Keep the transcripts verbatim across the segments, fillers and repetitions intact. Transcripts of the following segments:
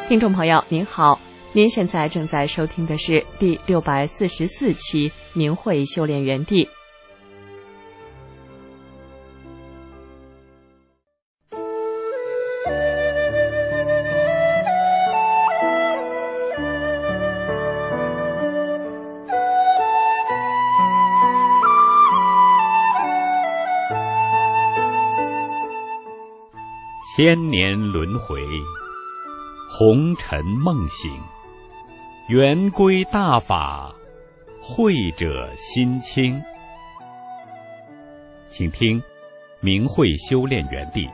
听众朋友您好，您现在正在收听的是第六百四十四期明慧修炼园地。 千年轮回，红尘梦醒，圆归大法，慧者心清。请听明慧修炼园地。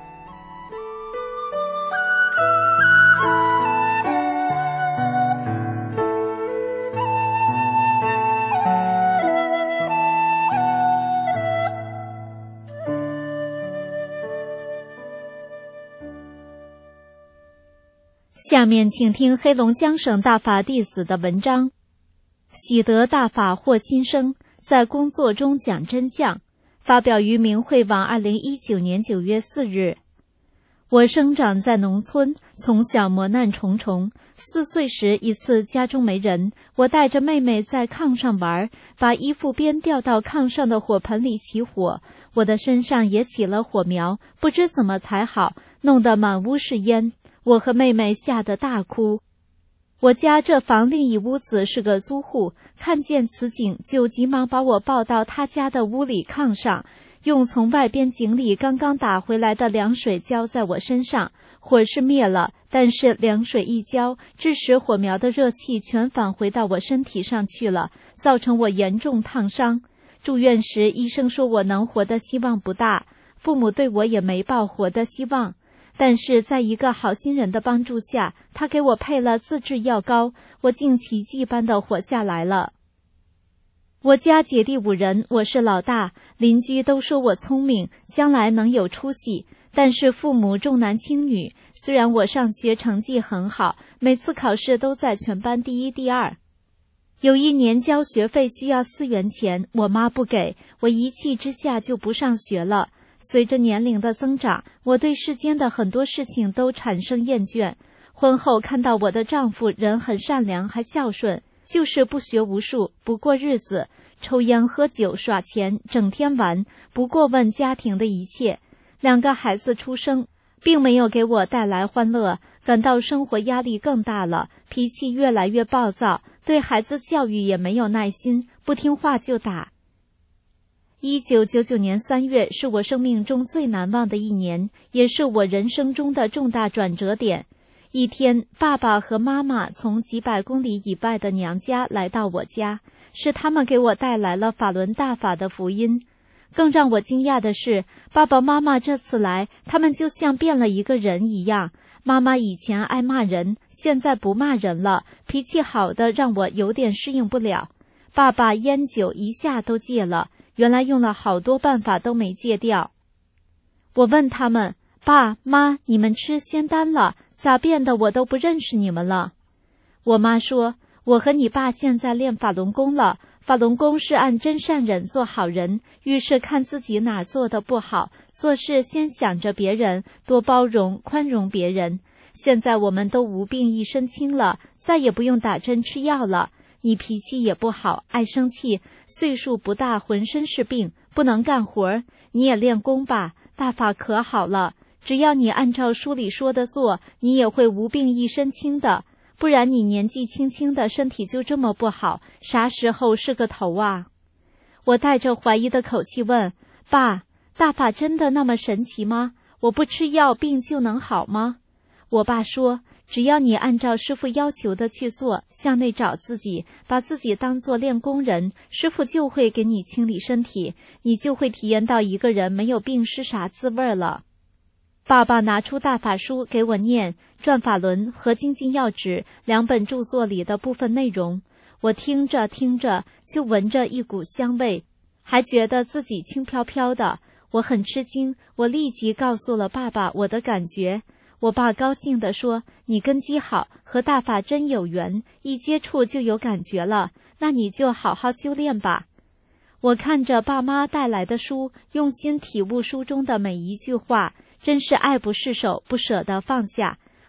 下面请听黑龙江省大法弟子的文章。喜得大法获新生，在工作中讲真相，发表于明慧网二零一九年九月四日。我生长在农村，从小磨难重重。四岁时，一次家中没人，我带着妹妹在炕上玩，把衣服边掉到炕上的火盆里起火，我的身上也起了火苗，不知怎么才好，弄得满屋是烟。我和妹妹吓得大哭。我家这房另一屋子是个租户，看见此景就急忙把我抱到他家的屋里炕上，用从外边井里刚刚打回来的凉水浇在我身上。火是灭了，但是凉水一浇，致使火苗的热气全返回到我身体上去了，造成我严重烫伤。住院时医生说我能活的希望不大，父母对我也没抱活的希望。但是在一个好心人的帮助下，他给我配了自制药膏，我竟奇迹般的活下来了。我家姐弟五人，我是老大，邻居都说我聪明，将来能有出息。但是父母重男轻女，虽然我上学成绩很好，每次考试都在全班第一第二。有一年交学费需要四元钱，我妈不给，我一气之下就不上学了。随着年龄的增长，我对世间的很多事情都产生厌倦。婚后看到我的丈夫人很善良还孝顺，就是不学无术，不过日子，抽烟喝酒耍钱，整天玩，不过问家庭的一切。两个孩子出生，并没有给我带来欢乐，感到生活压力更大了，脾气越来越暴躁，对孩子教育也没有耐心，不听话就打。一九九九年三月是我生命中最难忘的一年，也是我人生中的重大转折点。一天，爸爸和妈妈从几百公里以外的娘家来到我家，是他们给我带来了法轮大法的福音。更让我惊讶的是，爸爸妈妈这次来，他们就像变了一个人一样。妈妈以前爱骂人，现在不骂人了，脾气好的让我有点适应不了。爸爸烟酒一下都戒了，原来用了好多办法都没戒掉。我问他们，爸妈，你们吃仙丹了，咋变得我都不认识你们了？我妈说，我和你爸现在练法轮功了，法轮功是按真善忍做好人，遇事看自己哪做的不好，做事先想着别人，多包容宽容别人。现在我们都无病一身轻了，再也不用打针吃药了。你脾气也不好，爱生气，岁数不大，浑身是病，不能干活。你也练功吧，大法可好了，只要你按照书里说的做，你也会无病一身轻的。不然你年纪轻轻的身体就这么不好，啥时候是个头啊？我带着怀疑的口气问，爸，大法真的那么神奇吗？我不吃药病就能好吗？我爸说，只要你按照师父要求的去做，向内找自己，把自己当作练功人，师父就会给你清理身体，你就会体验到一个人没有病是啥滋味了。爸爸拿出大法书给我念《转法轮》和《精进要旨》两本著作里的部分内容，我听着听着就闻着一股香味，还觉得自己轻飘飘的，我很吃惊，我立即告诉了爸爸我的感觉。我爸高兴地说，你根基好，和大法真有缘，一接触就有感觉了，那你就好好修炼吧。我看着爸妈带来的书，用心体悟书中的每一句话，真是爱不释手，不舍得放下。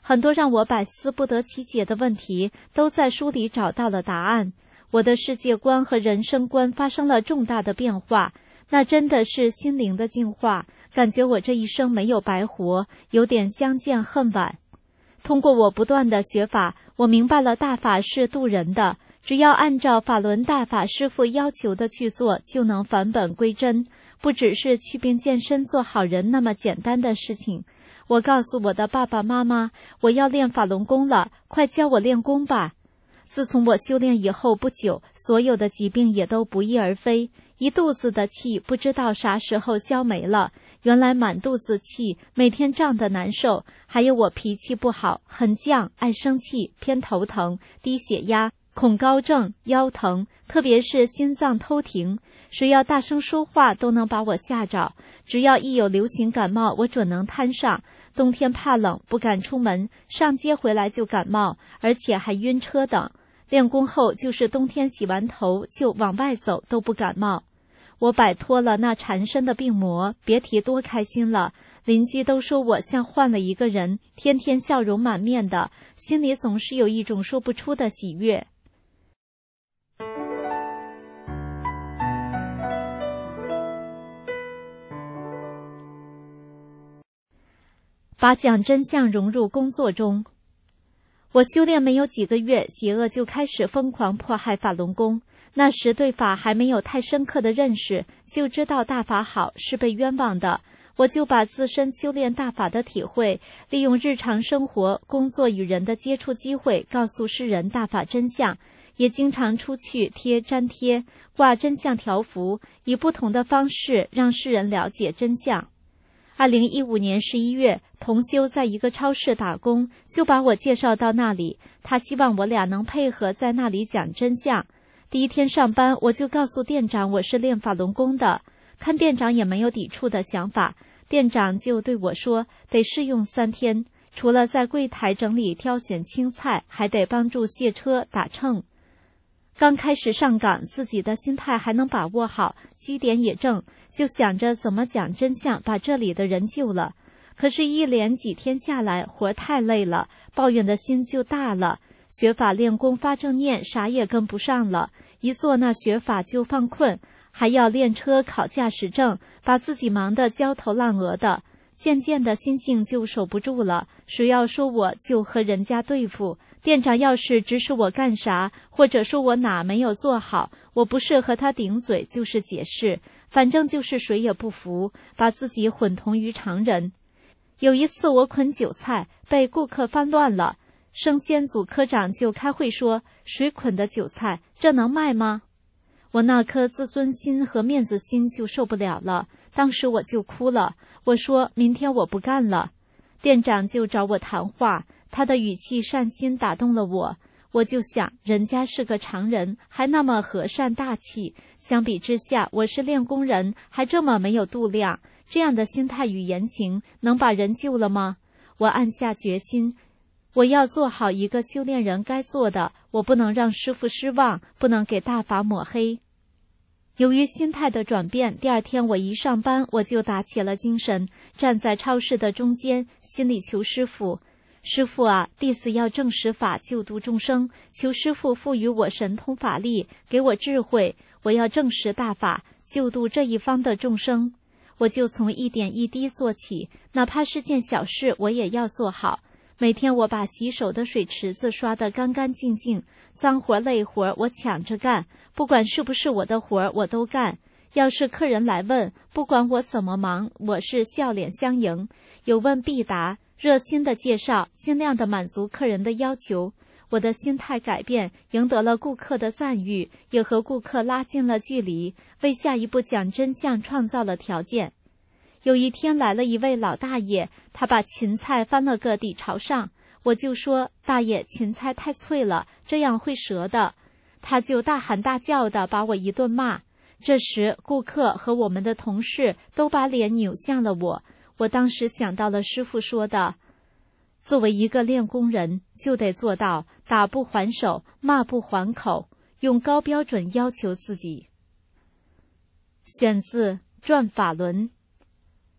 很多让我百思不得其解的问题都在书里找到了答案。我的世界观和人生观发生了重大的变化，那真的是心灵的净化，感觉我这一生没有白活，有点相见恨晚。通过我不断的学法，我明白了大法是渡人的，只要按照法轮大法师父要求的去做，就能返本归真，不只是祛病健身做好人那么简单的事情。我告诉我的爸爸妈妈，我要练法轮功了，快教我练功吧。自从我修炼以后不久，所有的疾病也都不翼而飞，一肚子的气不知道啥时候消没了，原来满肚子气，每天胀得难受，还有我脾气不好，很犟，爱生气，偏头疼，低血压，恐高症，腰疼，特别是心脏偷停，谁要大声说话都能把我吓着，只要一有流行感冒我准能摊上，冬天怕冷不敢出门，上街回来就感冒，而且还晕车等。练功后就是冬天洗完头就往外走都不感冒。我摆脱了那缠身的病魔，别提多开心了。邻居都说我像换了一个人，天天笑容满面的，心里总是有一种说不出的喜悦。把讲真相融入工作中。我修炼没有几个月，邪恶就开始疯狂迫害法轮功。那时对法还没有太深刻的认识，就知道大法好是被冤枉的。我就把自身修炼大法的体会，利用日常生活、工作与人的接触机会，告诉世人大法真相。也经常出去贴粘贴、挂真相条幅，以不同的方式让世人了解真相。二零一五年十一月，同修在一个超市打工，就把我介绍到那里，他希望我俩能配合在那里讲真相。第一天上班，我就告诉店长我是练法轮功的，看店长也没有抵触的想法，店长就对我说得试用三天，除了在柜台整理挑选青菜，还得帮助卸车打秤。刚开始上岗，自己的心态还能把握好，基点也正，就想着怎么讲真相，把这里的人救了。可是一连几天下来，活太累了，抱怨的心就大了，学法练功发正念，啥也跟不上了，一做那学法就犯困，还要练车考驾驶证，把自己忙得焦头烂额的，渐渐的心性就守不住了，谁要说我就和人家对付。店长要是指使我干啥，或者说我哪没有做好，我不是和他顶嘴就是解释，反正就是谁也不服，把自己混同于常人。有一次我捆韭菜被顾客翻乱了，生鲜组科长就开会说，谁捆的韭菜，这能卖吗？我那颗自尊心和面子心就受不了了，当时我就哭了，我说明天我不干了。店长就找我谈话，他的语气善心打动了我，我就想人家是个常人，还那么和善大气，相比之下我是练功人，还这么没有度量，这样的心态与言行能把人救了吗？我暗下决心，我要做好一个修炼人该做的，我不能让师父失望，不能给大法抹黑。由于心态的转变，第二天我一上班我就打起了精神，站在超市的中间，心里求师父，师父啊，弟子要证实法救度众生，求师父赋予我神通法力，给我智慧，我要证实大法，救度这一方的众生。我就从一点一滴做起，哪怕是件小事我也要做好。每天我把洗手的水池子刷得干干净净，脏活累活我抢着干，不管是不是我的活我都干。要是客人来问，不管我怎么忙，我是笑脸相迎，有问必答，热心的介绍，尽量的满足客人的要求。我的心态改变，赢得了顾客的赞誉，也和顾客拉近了距离，为下一步讲真相创造了条件。有一天来了一位老大爷，他把芹菜翻了个底朝上，我就说，大爷，芹菜太脆了，这样会折的。他就大喊大叫的把我一顿骂。这时顾客和我们的同事都把脸扭向了我，我当时想到了师父说的，作为一个练功人，就得做到打不还手，骂不还口，用高标准要求自己。选自《转法轮》。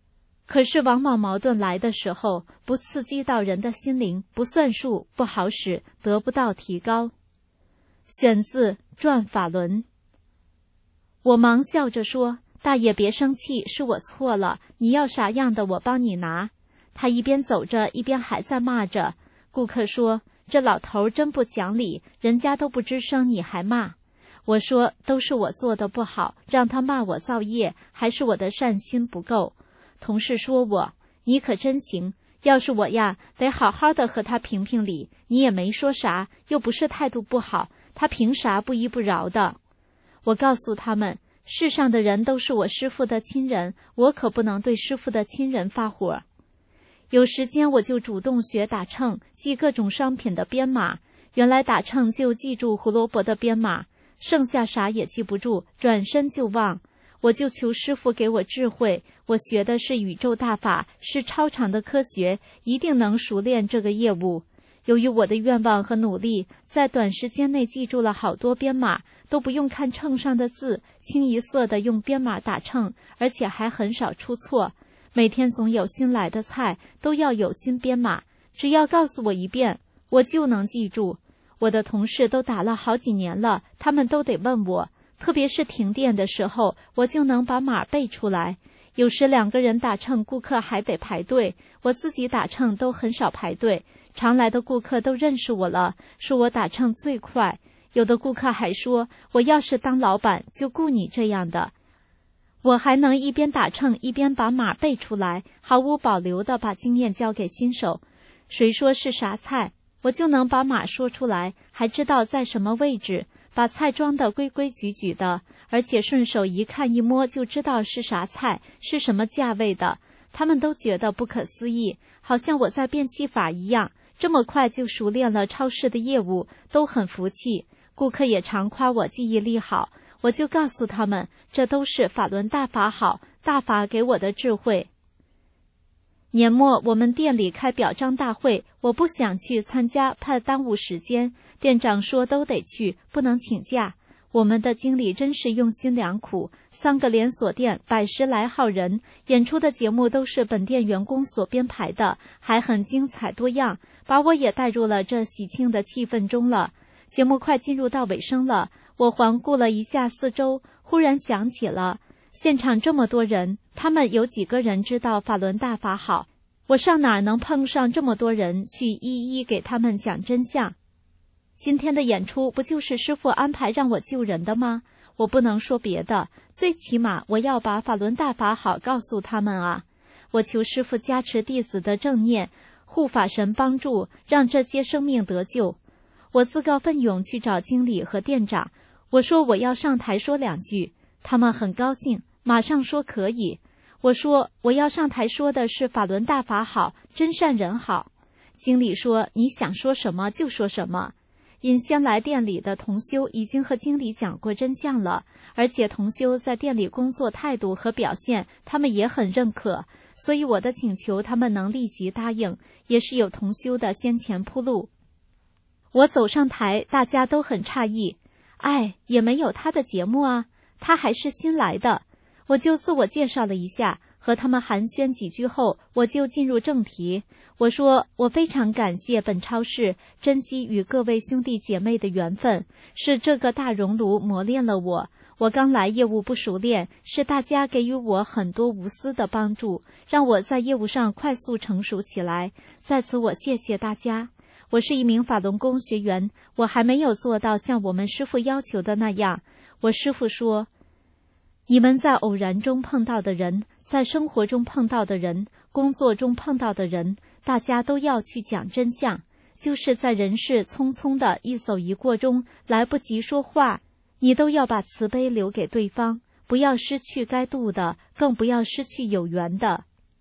可是往往矛盾来的时候，不刺激到人的心灵，不算数，不好使，得不到提高。选自《转法轮》。我忙笑着说，大爷别生气，是我错了，你要啥样的我帮你拿。他一边走着，一边还在骂着。顾客说，这老头真不讲理，人家都不吱声，你还骂。我说，都是我做的不好，让他骂我造业，还是我的善心不够。同事说我，你可真行，要是我呀，得好好的和他评评理，你也没说啥，又不是态度不好，他凭啥不依不饶的？我告诉他们，世上的人都是我师父的亲人，我可不能对师父的亲人发火。有时间我就主动学打秤，记各种商品的编码。原来打秤就记住胡萝卜的编码，剩下啥也记不住，转身就忘。我就求师父给我智慧，我学的是宇宙大法，是超常的科学，一定能熟练这个业务。由于我的愿望和努力，在短时间内记住了好多编码，都不用看秤上的字，清一色的用编码打秤，而且还很少出错。每天总有新来的菜，都要有新编码，只要告诉我一遍，我就能记住。我的同事都打了好几年了，他们都得问我，特别是停电的时候，我就能把码背出来。有时两个人打秤，顾客还得排队，我自己打秤都很少排队。常来的顾客都认识我了，说我打秤最快。有的顾客还说，我要是当老板，就雇你这样的。我还能一边打秤一边把码背出来，毫无保留地把经验交给新手。谁说是啥菜，我就能把码说出来，还知道在什么位置，把菜装得规规矩矩的，而且顺手一看一摸就知道是啥菜，是什么价位的。他们都觉得不可思议，好像我在变戏法一样，这么快就熟练了超市的业务，都很服气。顾客也常夸我记忆力好，我就告诉他们，这都是法轮大法好，大法给我的智慧。年末我们店里开表彰大会，我不想去参加，怕耽误时间。店长说都得去，不能请假。我们的经理真是用心良苦，三个连锁店，百十来号人，演出的节目都是本店员工所编排的，还很精彩多样，把我也带入了这喜庆的气氛中了。节目快进入到尾声了，我环顾了一下四周，忽然想起了现场这么多人，他们有几个人知道法轮大法好？我上哪儿能碰上这么多人去一一给他们讲真相？今天的演出不就是师父安排让我救人的吗？我不能说别的，最起码我要把法轮大法好告诉他们啊！我求师父加持弟子的正念，护法神帮助，让这些生命得救。我自告奋勇去找经理和店长，我说我要上台说两句，他们很高兴，马上说可以。我说我要上台说的是法轮大法好，真善人好。经理说你想说什么就说什么。因先来店里的同修已经和经理讲过真相了，而且同修在店里工作态度和表现他们也很认可，所以我的请求他们能立即答应，也是有同修的先前铺路。我走上台，大家都很诧异，哎，也没有他的节目啊，他还是新来的。我就自我介绍了一下，和他们寒暄几句后，我就进入正题。我说，我非常感谢本超市，珍惜与各位兄弟姐妹的缘分，是这个大熔炉磨练了我。我刚来业务不熟练，是大家给予我很多无私的帮助，让我在业务上快速成熟起来。在此我谢谢大家。我是一名法轮功学员，我还没有做到像我们师父要求的那样。我师父说，你们在偶然中碰到的人，在生活中碰到的人，工作中碰到的人，大家都要去讲真相。就是在人世匆匆的一走一过中，来不及说话，你都要把慈悲留给对方，不要失去该度的，更不要失去有缘的。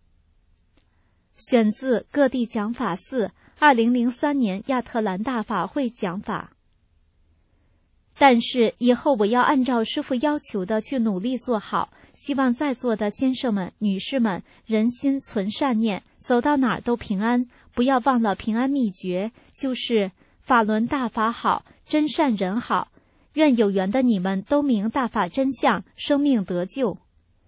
选自各地讲法寺二零零三年亚特兰大法会讲法。但是以后我要按照师父要求的去努力做好，希望在座的先生们、女士们人心存善念，走到哪儿都平安。不要忘了平安秘诀，就是法轮大法好，真善人好。愿有缘的你们都明大法真相，生命得救。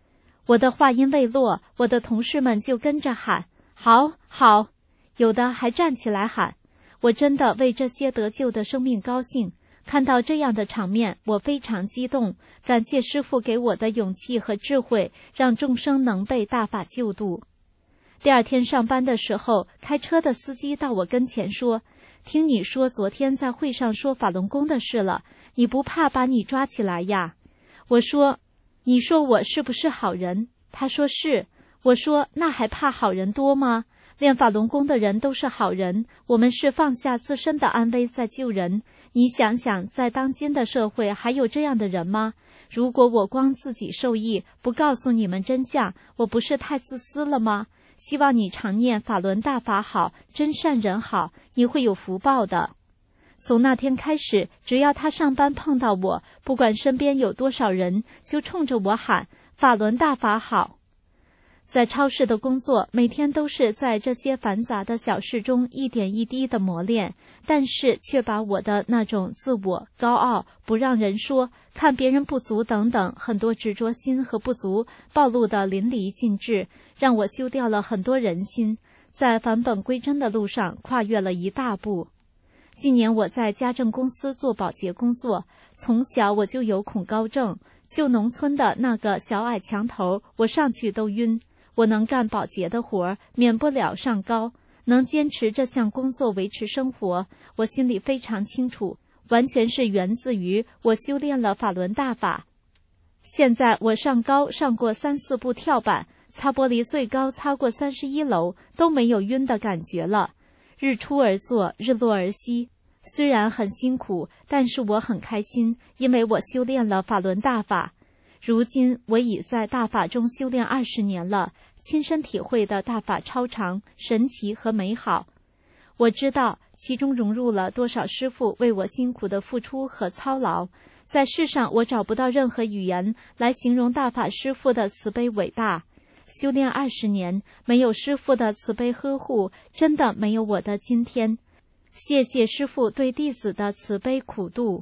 我的话音未落，我的同事们就跟着喊，好，好，有的还站起来喊。我真的为这些得救的生命高兴。看到这样的场面，我非常激动，感谢师父给我的勇气和智慧，让众生能被大法救度。第二天上班的时候，开车的司机到我跟前说，听你说昨天在会上说法轮功的事了，你不怕把你抓起来呀？我说，你说我是不是好人？他说是。我说，那还怕好人多吗？练法轮功的人都是好人，我们是放下自身的安危在救人。你想想，在当今的社会还有这样的人吗？如果我光自己受益，不告诉你们真相，我不是太自私了吗？希望你常念法轮大法好，真善人好，你会有福报的。从那天开始，只要他上班碰到我，不管身边有多少人，就冲着我喊法轮大法好。在超市的工作，每天都是在这些繁杂的小事中一点一滴的磨练，但是却把我的那种自我、高傲、不让人说、看别人不足等等很多执着心和不足暴露得淋漓尽致，让我修掉了很多人心，在返本归真的路上跨越了一大步。今年我在家政公司做保洁工作，从小我就有恐高症，就农村的那个小矮墙头，我上去都晕。我能干保洁的活，免不了上高，能坚持这项工作维持生活，我心里非常清楚，完全是源自于我修炼了法轮大法。现在我上高上过三四步跳板，擦玻璃最高擦过三十一楼，都没有晕的感觉了。日出而作，日落而息，虽然很辛苦，但是我很开心，因为我修炼了法轮大法。如今我已在大法中修炼二十年了，亲身体会的大法超常、神奇和美好。我知道其中融入了多少师父为我辛苦的付出和操劳，在世上我找不到任何语言来形容大法师父的慈悲伟大。修炼二十年，没有师父的慈悲呵护，真的没有我的今天。谢谢师父对弟子的慈悲苦度。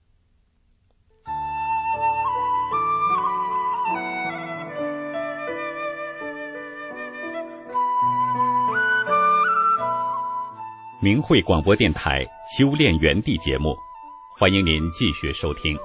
明慧广播电台修炼园地节目，欢迎您继续收听。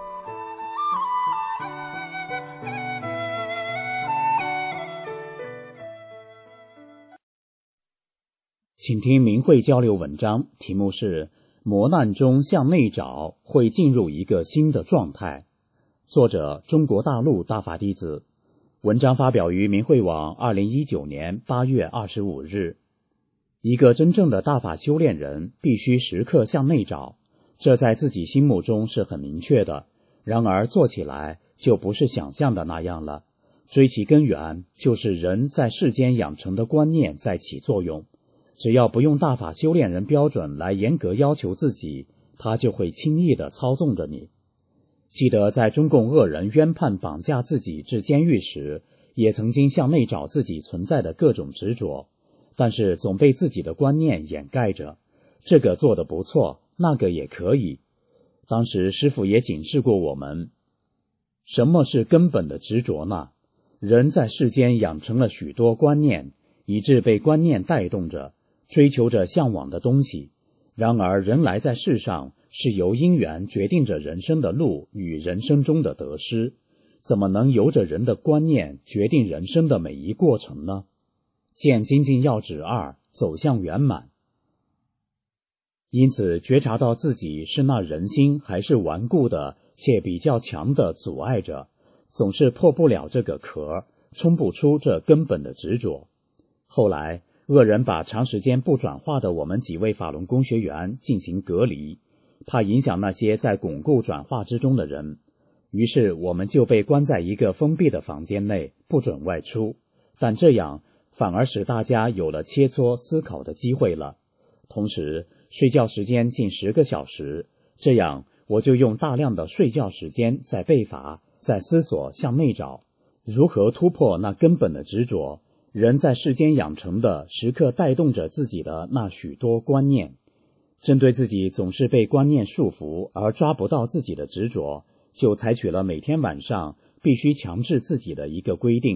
请听明慧交流文章，题目是磨难中向内找，会进入一个新的状态。作者中国大陆大法弟子，文章发表于明慧网二零一九年八月二十五日。一个真正的大法修炼人必须时刻向内找，这在自己心目中是很明确的，然而做起来就不是想象的那样了。追其根源，就是人在世间养成的观念在起作用。只要不用大法修炼人标准来严格要求自己，他就会轻易地操纵着你。记得在中共恶人冤判绑架自己至监狱时，也曾经向内找自己存在的各种执着，但是总被自己的观念掩盖着，这个做得不错，那个也可以。当时师父也警示过我们，什么是根本的执着呢？人在世间养成了许多观念，以致被观念带动着，追求着向往的东西。然而人来在世上，是由因缘决定着人生的路与人生中的得失，怎么能由着人的观念决定人生的每一过程呢？见精进要旨二，走向圆满。因此觉察到自己是那人心还是顽固的且比较强的阻碍着，总是破不了这个壳，冲不出这根本的执着。后来恶人把长时间不转化的我们几位法轮功学员进行隔离，怕影响那些在巩固转化之中的人，于是我们就被关在一个封闭的房间内，不准外出。但这样反而使大家有了切磋思考的机会了。同时睡觉时间近十个小时，这样我就用大量的睡觉时间在背法，在思索向内找，如何突破那根本的执着。人在世间养成的时刻带动着自己的那许多观念，针对自己总是被观念束缚而抓不到自己的执着，就采取了每天晚上必须强制自己的一个规定，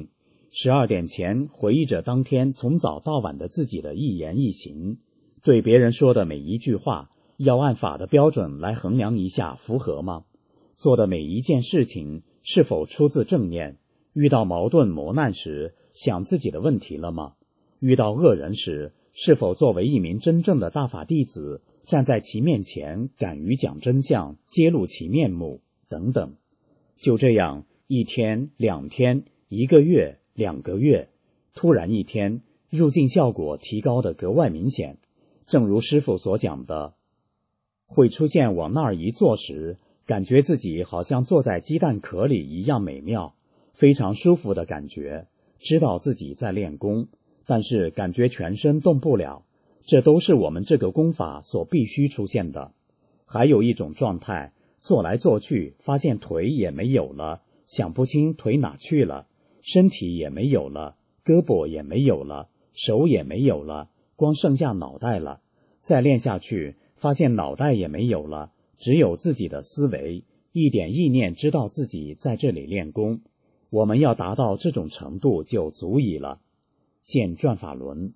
十二点前回忆着当天从早到晚的自己的一言一行，对别人说的每一句话，要按法的标准来衡量一下符合吗？做的每一件事情是否出自正念？遇到矛盾磨难时，想自己的问题了吗？遇到恶人时，是否作为一名真正的大法弟子，站在其面前敢于讲真相，揭露其面目等等。就这样，一天、两天、一个月、两个月，突然一天，入境效果提高得格外明显。正如师父所讲的，会出现往那儿一坐时，感觉自己好像坐在鸡蛋壳里一样美妙，非常舒服的感觉，知道自己在练功，但是感觉全身动不了，这都是我们这个功法所必须出现的。还有一种状态，做来做去，发现腿也没有了，想不清腿哪去了，身体也没有了，胳膊也没有了，手也没有了，光剩下脑袋了。再练下去，发现脑袋也没有了，只有自己的思维，一点意念知道自己在这里练功。我们要达到这种程度就足矣了。见转法轮。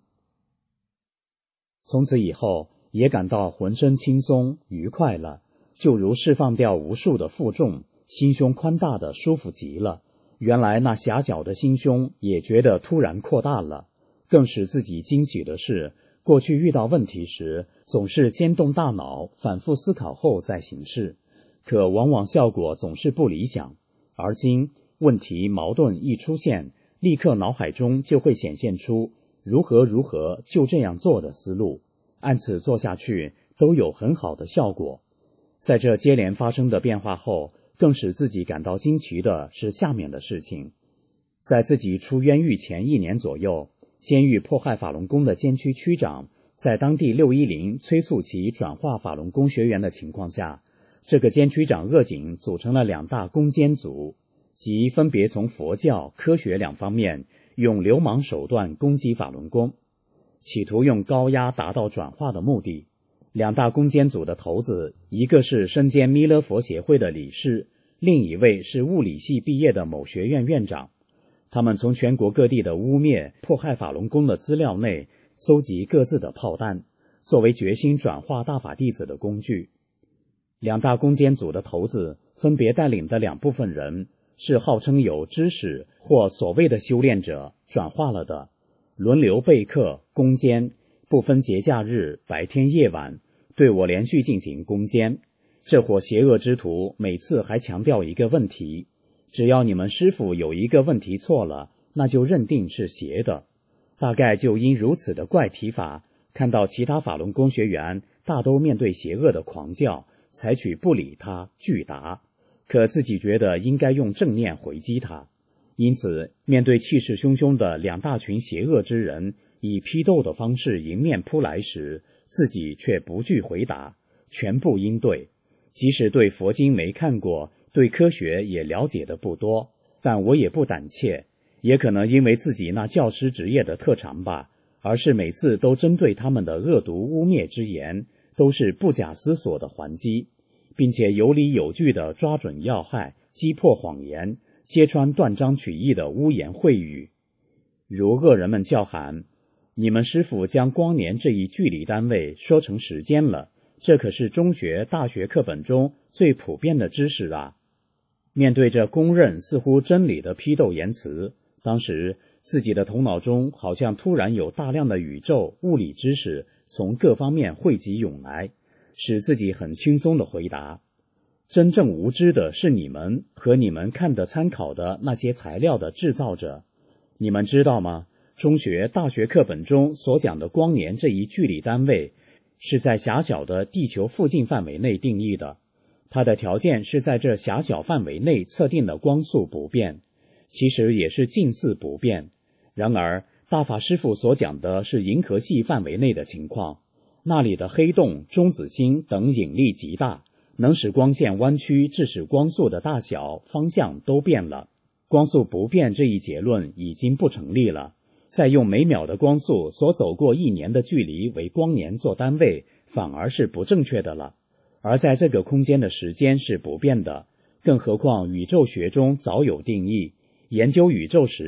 从此以后也感到浑身轻松愉快了，就如释放掉无数的负重，心胸宽大的舒服极了。原来那狭小的心胸也觉得突然扩大了。更使自己惊喜的是，过去遇到问题时，总是先动大脑，反复思考后再行事，可往往效果总是不理想。而今问题矛盾一出现，立刻脑海中就会显现出如何如何就这样做的思路，按此做下去都有很好的效果。在这接连发生的变化后，更使自己感到惊奇的是下面的事情。在自己出冤狱前一年左右，监狱迫害法轮功的监区区长在当地六一零催促其转化法轮功学员的情况下，这个监区长恶警组成了两大攻坚组，即分别从佛教、科学两方面用流氓手段攻击法轮功，企图用高压达到转化的目的。两大攻坚组的头子，一个是身兼弥勒佛协会的理事，另一位是物理系毕业的某学院院长。他们从全国各地的污蔑、迫害法轮功的资料内搜集各自的炮弹，作为决心转化大法弟子的工具。两大攻坚组的头子分别带领的两部分人，是号称有知识或所谓的修炼者转化了的，轮流备课攻坚，不分节假日白天夜晚，对我连续进行攻坚。这伙邪恶之徒每次还强调一个问题，只要你们师父有一个问题错了，那就认定是邪的。大概就因如此的怪提法，看到其他法轮功学员大都面对邪恶的狂叫，采取不理他拒答，可自己觉得应该用正念回击他。因此面对气势汹汹的两大群邪恶之人以批斗的方式迎面扑来时，自己却不惧回答，全部应对。即使对佛经没看过，对科学也了解的不多，但我也不胆怯，也可能因为自己那教师职业的特长吧，而是每次都针对他们的恶毒污蔑之言，都是不假思索的还击，并且有理有据地抓准要害，击破谎言，揭穿断章取义的污言秽语。如恶人们叫喊，你们师父将光年这一距离单位说成时间了，这可是中学、大学课本中最普遍的知识啊！面对这公认似乎真理的批斗言辞，当时自己的头脑中好像突然有大量的宇宙物理知识从各方面汇集涌来，使自己很轻松地回答：真正无知的是你们和你们看的参考的那些材料的制造者。你们知道吗？中学、大学课本中所讲的光年这一距离单位，是在狭小的地球附近范围内定义的，它的条件是在这狭小范围内测定的光速不变，其实也是近似不变。然而大法师父所讲的是银河系范围内的情况，那里的黑洞、中子星等引力极大，能使光线弯曲，致使光速的大小、方向都变了。光速不变这一结论已经不成立了，再用每秒的光速所走过一年的距离为光年做单位，反而是不正确的了。而在这个空间的时间是不变的，更何况宇宙学中早有定义，研究宇宙时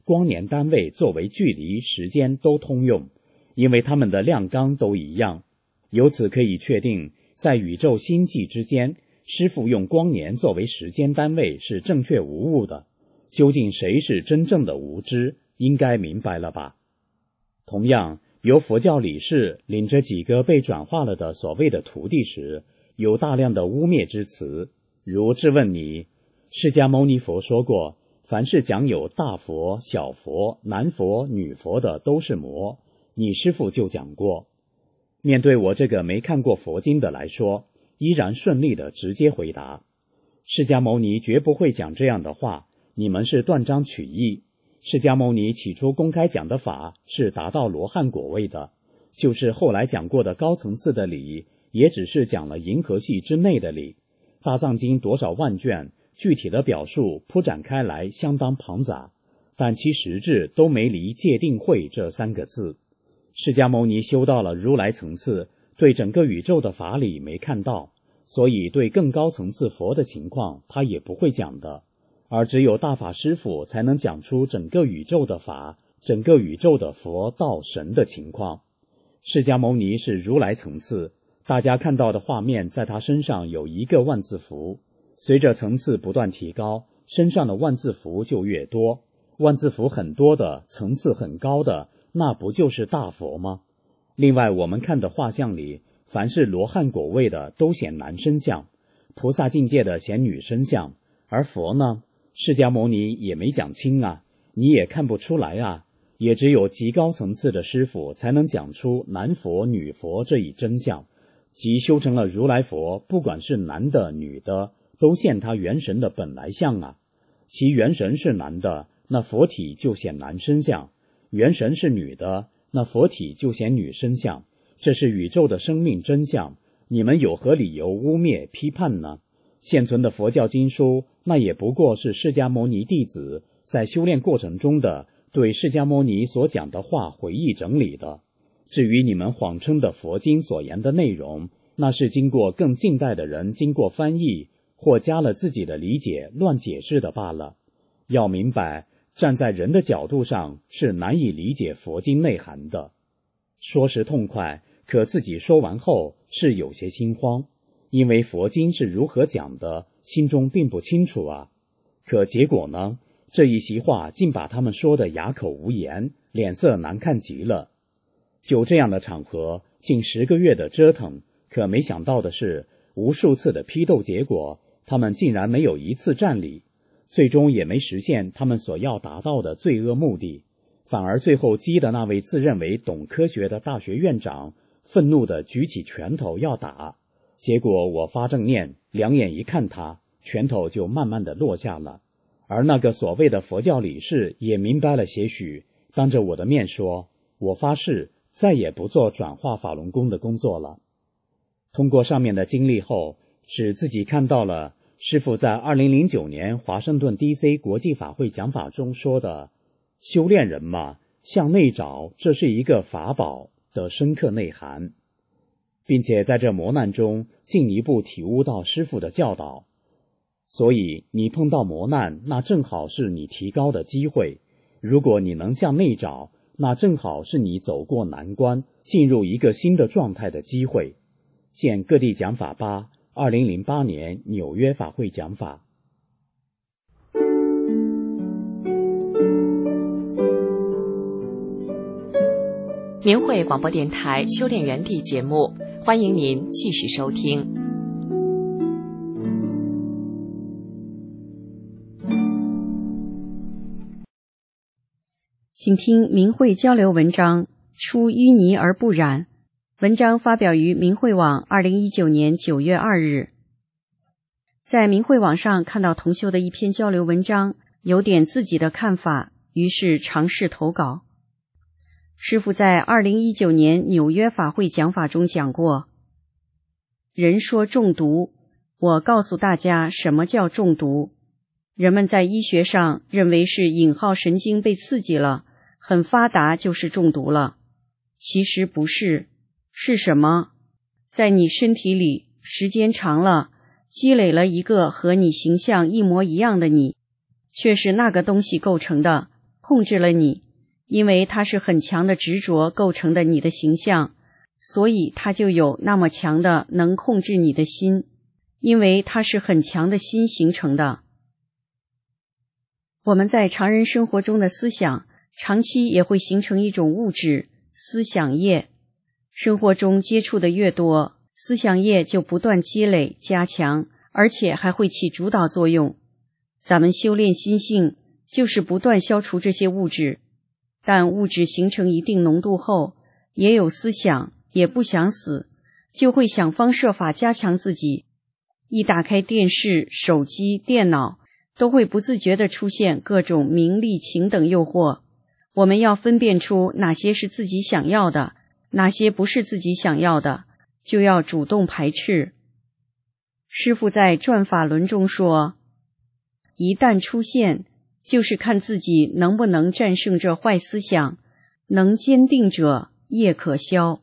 光年单位作为距离、时间都通用，因为它们的量纲都一样。由此可以确定，在宇宙星际之间，师父用光年作为时间单位是正确无误的。究竟谁是真正的无知，应该明白了吧？同样，由佛教理事领着几个被转化了的所谓的徒弟时，有大量的污蔑之词，如质问你，释迦牟尼佛说过，凡是讲有大佛、小佛、男佛、女佛的都是魔，你师父就讲过。面对我这个没看过佛经的来说，依然顺利的直接回答，释迦牟尼绝不会讲这样的话，你们是断章取义。释迦牟尼起初公开讲的法是达到罗汉果位的，就是后来讲过的高层次的理，也只是讲了银河系之内的理。大藏经多少万卷，具体的表述铺展开来相当庞杂，但其实质都没离界定慧这三个字。释迦牟尼修到了如来层次，对整个宇宙的法理没看到，所以对更高层次佛的情况他也不会讲的，而只有大法师父才能讲出整个宇宙的法，整个宇宙的佛道神的情况。释迦牟尼是如来层次，大家看到的画面在他身上有一个万字符，随着层次不断提高，身上的万字符就越多，万字符很多的，层次很高的，那不就是大佛吗？另外我们看的画像里，凡是罗汉果位的都显男身相，菩萨境界的显女身相，而佛呢，释迦牟尼也没讲清啊，你也看不出来啊，也只有极高层次的师父才能讲出男佛女佛这一真相，即修成了如来佛，不管是男的女的，都现他元神的本来相啊。其元神是男的，那佛体就显男身相；元神是女的，那佛体就显女身相。这是宇宙的生命真相，你们有何理由污蔑批判呢？现存的佛教经书，那也不过是释迦牟尼弟子在修炼过程中的对释迦牟尼所讲的话回忆整理的。至于你们谎称的佛经所言的内容，那是经过更近代的人经过翻译或加了自己的理解乱解释的罢了。要明白，站在人的角度上是难以理解佛经内涵的。说时痛快，可自己说完后是有些心慌，因为佛经是如何讲的，心中并不清楚啊。可结果呢，这一席话竟把他们说得哑口无言，脸色难看极了。就这样的场合，近十个月的折腾，可没想到的是，无数次的批斗结果，他们竟然没有一次占理，最终也没实现他们所要达到的罪恶目的，反而最后激的那位自认为懂科学的大学院长愤怒地举起拳头要打，结果我发正念，两眼一看他，拳头就慢慢地落下了。而那个所谓的佛教理事也明白了些许，当着我的面说，我发誓再也不做转化法轮功的工作了。通过上面的经历后，使自己看到了师父在二零零九年华盛顿 D C 国际法会讲法中说的，修炼人嘛，向内找，这是一个法宝的深刻内涵，并且在这磨难中进一步体悟到师父的教导。所以你碰到磨难，那正好是你提高的机会，如果你能向内找，那正好是你走过难关，进入一个新的状态的机会。见各地讲法八，二零零八年纽约法会讲法。 明慧广播电台修炼园地节目，欢迎您继续收听。 请听明慧交流文章，出淤泥而不染。文章发表于明慧网二零一九年九月二日。在明慧网上看到同修的一篇交流文章，有点自己的看法，于是尝试投稿。师父在二零一九年纽约法会讲法中讲过，人说中毒，我告诉大家什么叫中毒。人们在医学上认为是引号神经被刺激了，很发达就是中毒了。其实不是，是什么？在你身体里时间长了，积累了一个和你形象一模一样的你，却是那个东西构成的， 控制了你，因为它是很强的执着构成的你的形象，所以它就有那么强的能控制你的心，因为它是很强的心形成的。我们在常人生活中的思想，长期也会形成一种物质思想业，生活中接触的越多，思想业就不断积累加强，而且还会起主导作用。咱们修炼心性，就是不断消除这些物质，但物质形成一定浓度后，也有思想，也不想死，就会想方设法加强自己。一打开电视、手机、电脑，都会不自觉地出现各种名利情等诱惑。我们要分辨出哪些是自己想要的，哪些不是自己想要的，就要主动排斥。师父在转法轮中说，一旦出现，就是看自己能不能战胜这坏思想，能坚定者，业可消。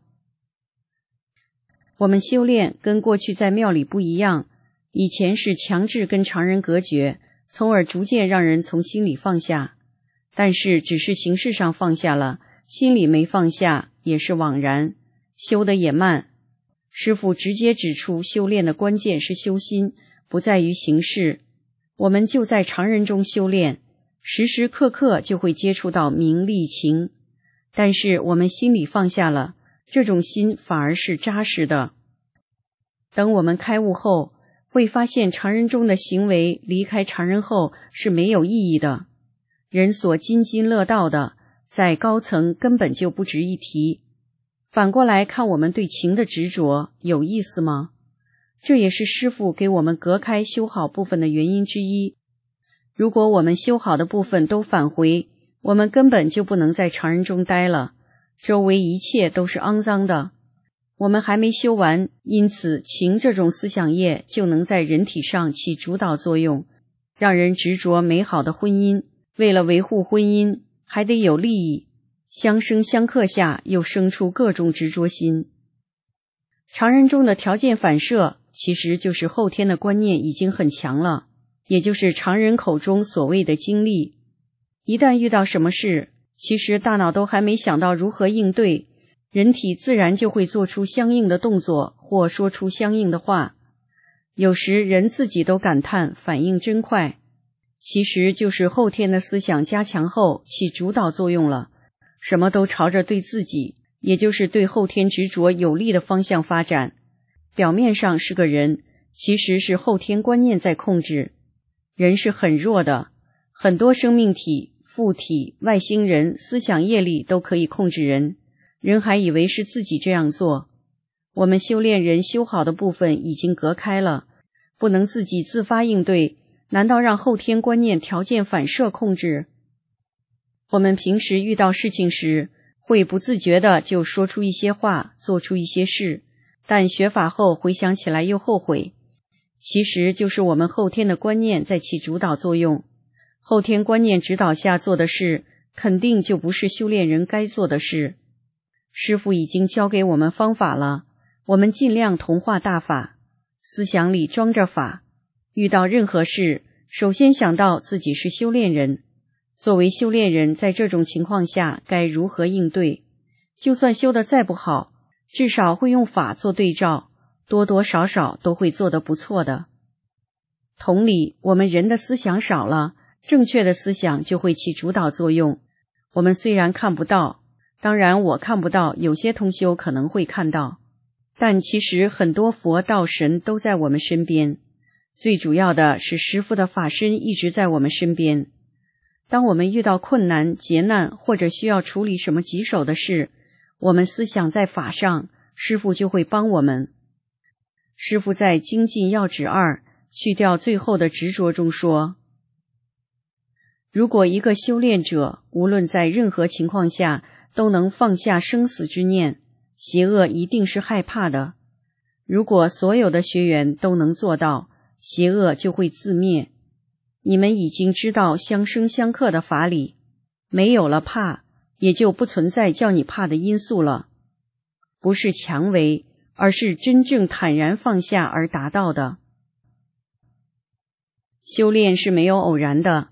我们修炼跟过去在庙里不一样，以前是强制跟常人隔绝，从而逐渐让人从心里放下，但是只是形式上放下了，心里没放下也是枉然，修得也慢。师父直接指出，修炼的关键是修心，不在于形式。我们就在常人中修炼，时时刻刻就会接触到名利情，但是我们心里放下了，这种心反而是扎实的。等我们开悟后，会发现常人中的行为离开常人后是没有意义的，人所津津乐道的，在高层根本就不值一提。反过来看我们对情的执着，有意思吗？这也是师父给我们隔开修好部分的原因之一。如果我们修好的部分都返回，我们根本就不能在常人中待了，周围一切都是肮脏的。我们还没修完，因此情这种思想业就能在人体上起主导作用，让人执着美好的婚姻，为了维护婚姻还得有利益，相生相克下又生出各种执着心。常人中的条件反射其实就是后天的观念已经很强了，也就是常人口中所谓的经历。一旦遇到什么事，其实大脑都还没想到如何应对，人体自然就会做出相应的动作或说出相应的话。有时人自己都感叹反应真快，其实就是后天的思想加强后起主导作用了，什么都朝着对自己，也就是对后天执着有利的方向发展。表面上是个人，其实是后天观念在控制。人是很弱的，很多生命体、附体、外星人、思想业力都可以控制人，人还以为是自己这样做。我们修炼人修好的部分已经隔开了，不能自己自发应对，难道让后天观念条件反射控制？我们平时遇到事情时，会不自觉的就说出一些话，做出一些事，但学法后回想起来又后悔，其实就是我们后天的观念在起主导作用。后天观念指导下做的事，肯定就不是修炼人该做的事。师父已经教给我们方法了，我们尽量同化大法，思想里装着法，遇到任何事，首先想到自己是修炼人，作为修炼人，在这种情况下该如何应对？就算修得再不好，至少会用法做对照，多多少少都会做得不错的。同理，我们人的思想少了，正确的思想就会起主导作用。我们虽然看不到，当然我看不到，有些同修可能会看到，但其实很多佛道神都在我们身边，最主要的是师父的法身一直在我们身边。当我们遇到困难、劫难，或者需要处理什么棘手的事，我们思想在法上，师父就会帮我们。师父在精进要旨二去掉最后的执着中说，如果一个修炼者无论在任何情况下都能放下生死之念，邪恶一定是害怕的。如果所有的学员都能做到，邪恶就会自灭。你们已经知道相生相克的法理，没有了怕，也就不存在叫你怕的因素了。不是强为，而是真正坦然放下而达到的。修炼是没有偶然的，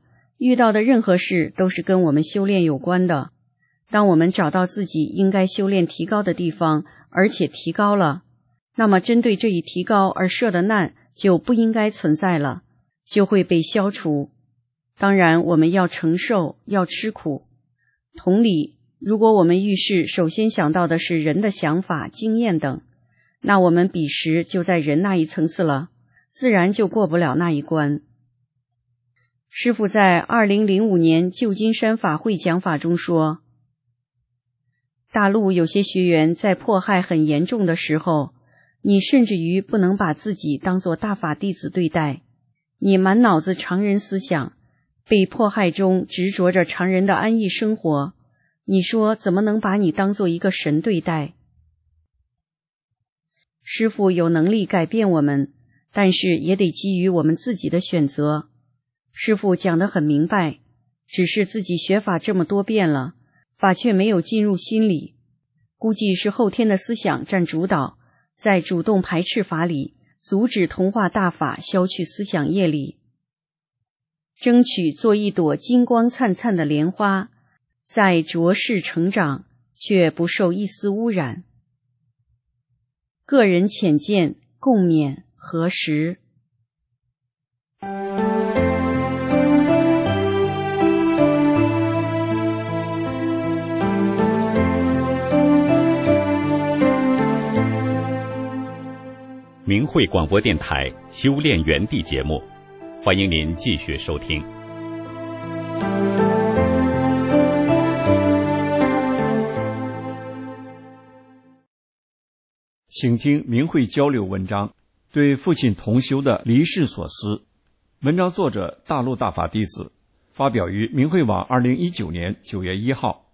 遇到的任何事都是跟我们修炼有关的。当我们找到自己应该修炼提高的地方，而且提高了，那么针对这一提高而设的难就不应该存在了，就会被消除。当然，我们要承受，要吃苦。同理，如果我们遇事首先想到的是人的想法、经验等，那我们彼时就在人那一层次了，自然就过不了那一关。师父在二零零五年旧金山法会讲法中说，大陆有些学员在迫害很严重的时候，你甚至于不能把自己当作大法弟子对待，你满脑子常人思想，被迫害中执着着常人的安逸生活，你说怎么能把你当作一个神对待？师父有能力改变我们，但是也得基于我们自己的选择。师父讲得很明白，只是自己学法这么多遍了，法却没有进入心里，估计是后天的思想占主导，在主动排斥法理，阻止同化大法，消去思想业力，争取做一朵金光灿灿的莲花，在浊世成长，却不受一丝污染。个人浅见，共勉，何时？ 明慧广播电台修炼园地节目，欢迎您继续收听。 请听明慧交流文章，对父亲同修的离世所思。文章作者大陆大法弟子，发表于明慧网二零一九年九月一号。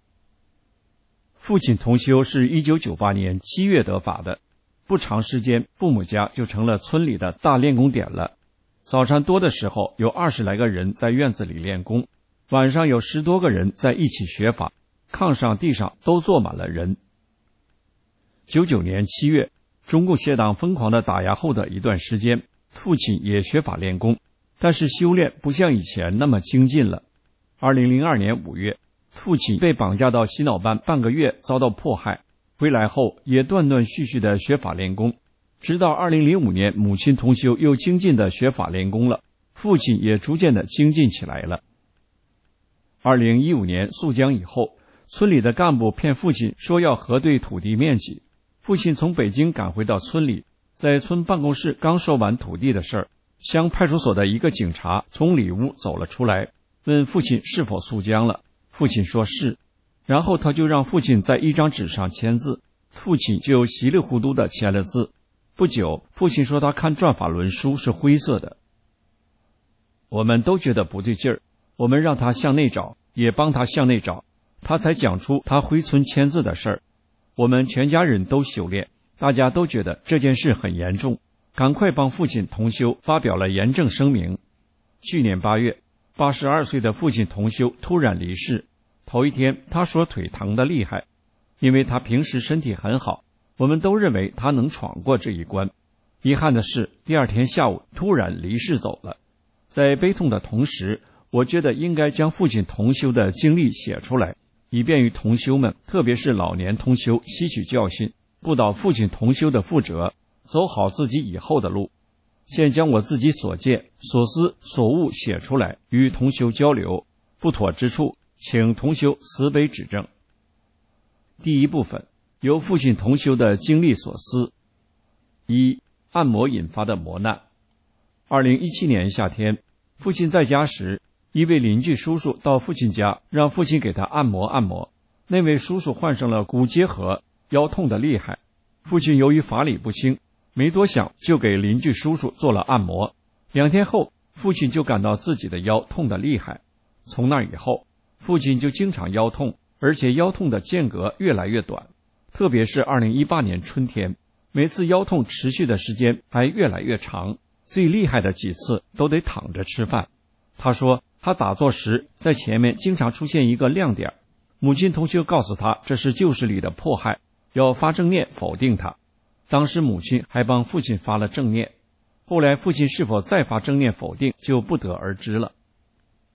父亲同修是一九九八年七月得法的，不长时间，父母家就成了村里的大练功点了。早晨多的时候，有二十来个人在院子里练功，晚上有十多个人在一起学法，炕上地上都坐满了人。九九年七月，中共邪党疯狂的打压后的一段时间，父亲也学法练功，但是修炼不像以前那么精进了。二零零二年五月，父亲被绑架到洗脑班半个月，遭到迫害，回来后也断断续续的学法练功，直到二零零五年母亲同修又精进的学法练功了，父亲也逐渐的精进起来了。二零一五年肃江以后，村里的干部骗父亲说要核对土地面积，父亲从北京赶回到村里，在村办公室刚说完土地的事儿，乡派出所的一个警察从里屋走了出来，问父亲是否肃江了，父亲说是，然后他就让父亲在一张纸上签字，父亲就稀里糊涂的签了字。不久，父亲说他看转法轮书是灰色的。我们都觉得不对劲儿，我们让他向内找，也帮他向内找，他才讲出他回村签字的事儿。我们全家人都修炼，大家都觉得这件事很严重，赶快帮父亲同修发表了严正声明。去年八月，八十二岁的父亲同修突然离世。头一天他说腿疼得厉害，因为他平时身体很好，我们都认为他能闯过这一关。遗憾的是，第二天下午突然离世走了。在悲痛的同时，我觉得应该将父亲同修的经历写出来，以便于同修们，特别是老年同修吸取教训，不蹈父亲同修的覆辙，走好自己以后的路。现将我自己所见、所思、所悟写出来，与同修交流，不妥之处请同修慈悲指正。第一部分，由父亲同修的经历所思。一、按摩引发的磨难。二零一七年夏天，父亲在家时，一位邻居叔叔到父亲家，让父亲给他按摩按摩。那位叔叔患上了骨结核，腰痛得厉害。父亲由于法理不清，没多想就给邻居叔叔做了按摩。两天后，父亲就感到自己的腰痛得厉害。从那以后，父亲就经常腰痛，而且腰痛的间隔越来越短，特别是二零一八年春天，每次腰痛持续的时间还越来越长，最厉害的几次都得躺着吃饭。他说他打坐时在前面经常出现一个亮点，母亲同修告诉他这是旧时里的迫害，要发正念否定他。当时母亲还帮父亲发了正念，后来父亲是否再发正念否定就不得而知了。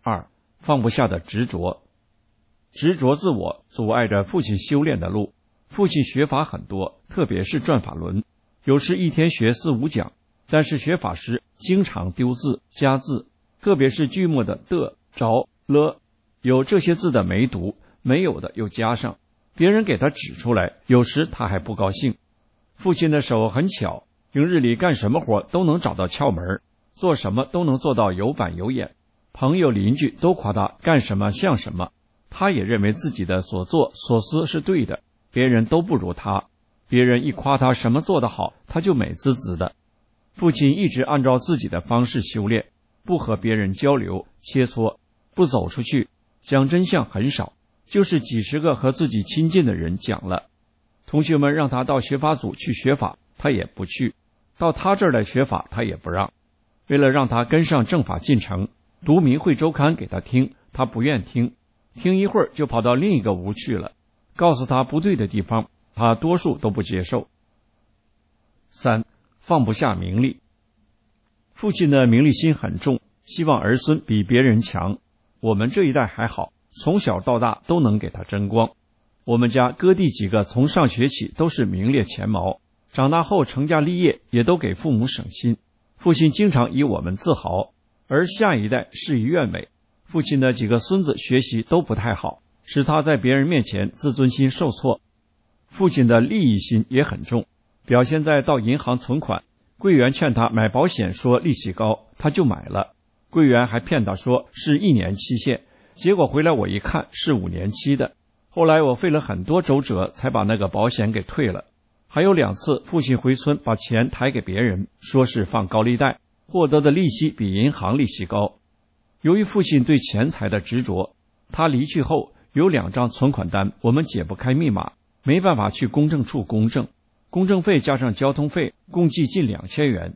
二、放不下的执着。执着自我阻碍着父亲修炼的路。父亲学法很多，特别是转法轮，有时一天学四五讲，但是学法时经常丢字加字，特别是句末的的、着、了，有这些字的没读，没有的又加上，别人给他指出来，有时他还不高兴。父亲的手很巧，平日里干什么活都能找到窍门，做什么都能做到有板有眼，朋友邻居都夸他干什么像什么，他也认为自己的所作所思是对的，别人都不如他，别人一夸他什么做得好，他就美滋滋的。父亲一直按照自己的方式修炼，不和别人交流切磋，不走出去，讲真相很少，就是几十个和自己亲近的人讲了。同学们让他到学法组去学法，他也不去，到他这儿来学法他也不让。为了让他跟上正法进程，读明慧周刊给他听，他不愿听，听一会儿就跑到另一个屋去了，告诉他不对的地方，他多数都不接受。三、放不下名利。父亲的名利心很重，希望儿孙比别人强。我们这一代还好，从小到大都能给他争光。我们家哥弟几个从上学起都是名列前茅，长大后成家立业也都给父母省心。父亲经常以我们自豪，而下一代事与愿违。父亲的几个孙子学习都不太好，使他在别人面前自尊心受挫。父亲的利益心也很重，表现在到银行存款，柜员劝他买保险说利息高，他就买了。柜员还骗他说是一年期限，结果回来我一看是五年期的。后来我费了很多周折才把那个保险给退了。还有两次父亲回村把钱抬给别人，说是放高利贷，获得的利息比银行利息高。由于父亲对钱财的执着，他离去后有两张存款单，我们解不开密码，没办法去公证处公证，公证费加上交通费共计近两千元。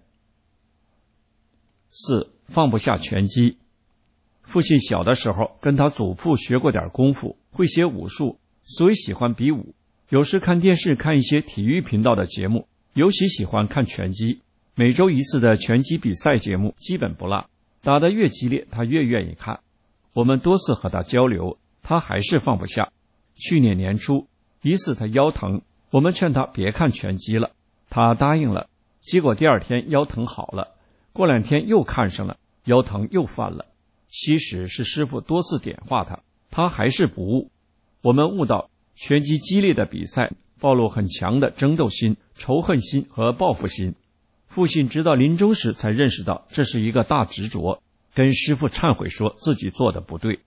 四、放不下拳击。父亲小的时候跟他祖父学过点功夫，会些武术，所以喜欢比武。有时看电视看一些体育频道的节目，尤其喜欢看拳击，每周一次的拳击比赛节目基本不落，打得越激烈他越愿意看。我们多次和他交流，他还是放不下。去年年初一次他腰疼，我们劝他别看拳击了，他答应了，结果第二天腰疼好了，过两天又看上了，腰疼又犯了。其实是师父多次点化他，他还是不悟。我们悟到拳击激烈的比赛暴露很强的争斗心、仇恨心和报复心。父亲直到临终时才认识到这是一个大执着，跟师父忏悔说自己做的不对。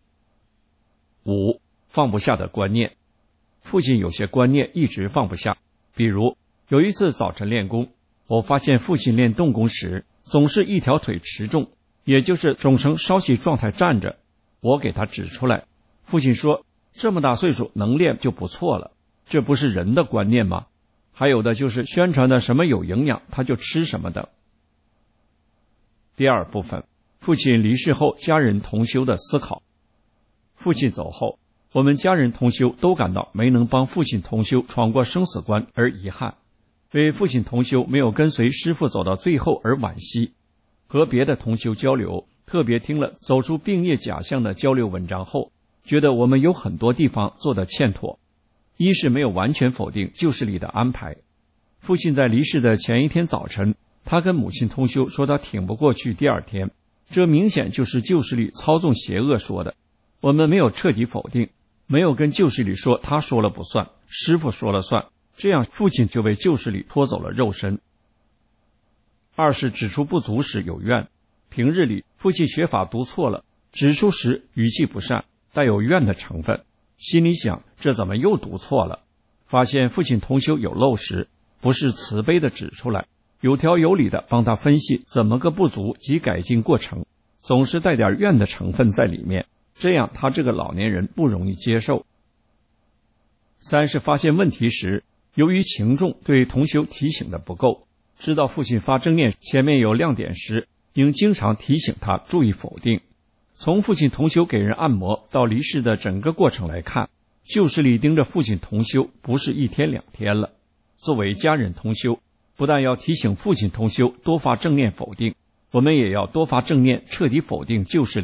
五、放不下的观念。父亲有些观念一直放不下，比如有一次早晨练功，我发现父亲练动功时总是一条腿持重，也就是总成稍息状态站着。我给他指出来，父亲说这么大岁数能练就不错了，这不是人的观念吗？还有的就是宣传的什么有营养他就吃什么的。第二部分，父亲离世后家人同修的思考。父亲走后，我们家人同修都感到没能帮父亲同修闯过生死关而遗憾，为父亲同修没有跟随师父走到最后而惋惜。和别的同修交流，特别听了走出病业假象的交流文章后，觉得我们有很多地方做得欠妥。一是没有完全否定旧势力的安排。父亲在离世的前一天早晨，他跟母亲同修说他挺不过去第二天，这明显就是旧势力操纵邪恶说的。我们没有彻底否定，没有跟旧势力说他说了不算，师父说了算，这样父亲就被旧势力拖走了肉身。二是指出不足时有怨，平日里父亲学法读错了，指出时语气不善，带有怨的成分，心里想这怎么又读错了。发现父亲同修有漏时，不是慈悲的指出来，有条有理的帮他分析怎么个不足及改进过程，总是带点怨的成分在里面，这样他这个老年人不容易接受。三是发现问题时，由于情重对同修提醒的不够，知道父亲发正念前面有亮点时，应经常提醒他注意否定。从父亲同修给人按摩到离世的整个过程来看，旧势力盯着父亲同修不是一天两天了。作为家人同修，不但要提醒父亲同修多发正念否定，我们也要多发正念彻底否定旧势力，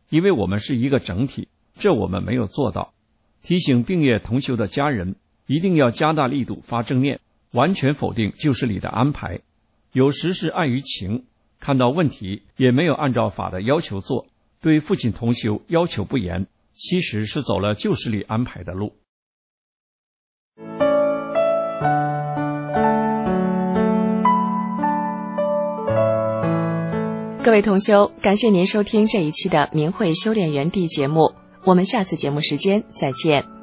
因为我们是一个整体，这我们没有做到。提醒并业同修的家人一定要加大力度发正念，完全否定旧事里的安排。有时是碍于情，看到问题也没有按照法的要求做，对父亲同修要求不严，其实是走了旧事里安排的路。 各位同修，感谢您收听这一期的明慧修炼园地节目，我们下次节目时间再见。